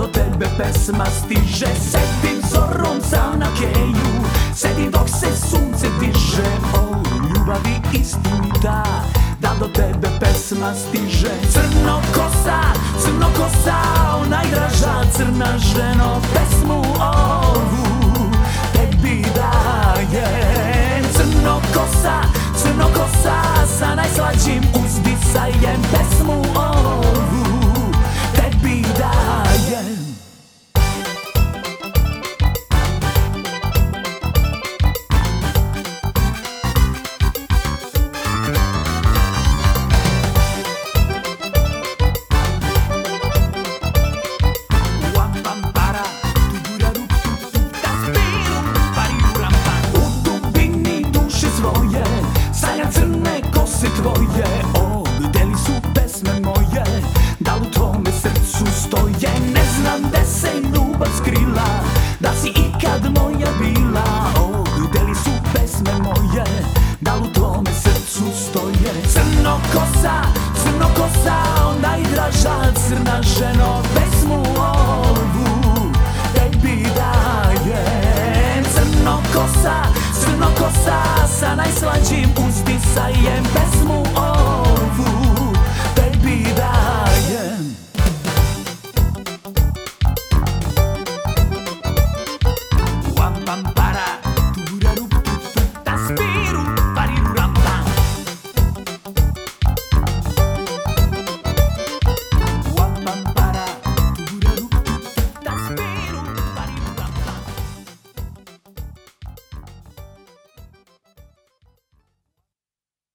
tebe pesma stiže. Sedim zorom sam na keju, sedim dok se sunce diže. O ljubavi istinita, da do tebe pesma stiže. Crno kosa, o najdraža crna ženo, pesmu ovu tebi dajem. Crno kosa, sa najslađim uzdisajem, pesmu ovu tebi dajem. Tvoje, o, gde li su pesme moje, da li u tvome srcu stoje? Ne znam gde se ljubav skrila, da si ikad moja bila. O, gde li su pesme moje, da li u tvome srcu stoje? Crno kosa, o najdraža crna ženo, pesmu ovu tebi dajem. Crno kosa, sa najslađim uzdisajem,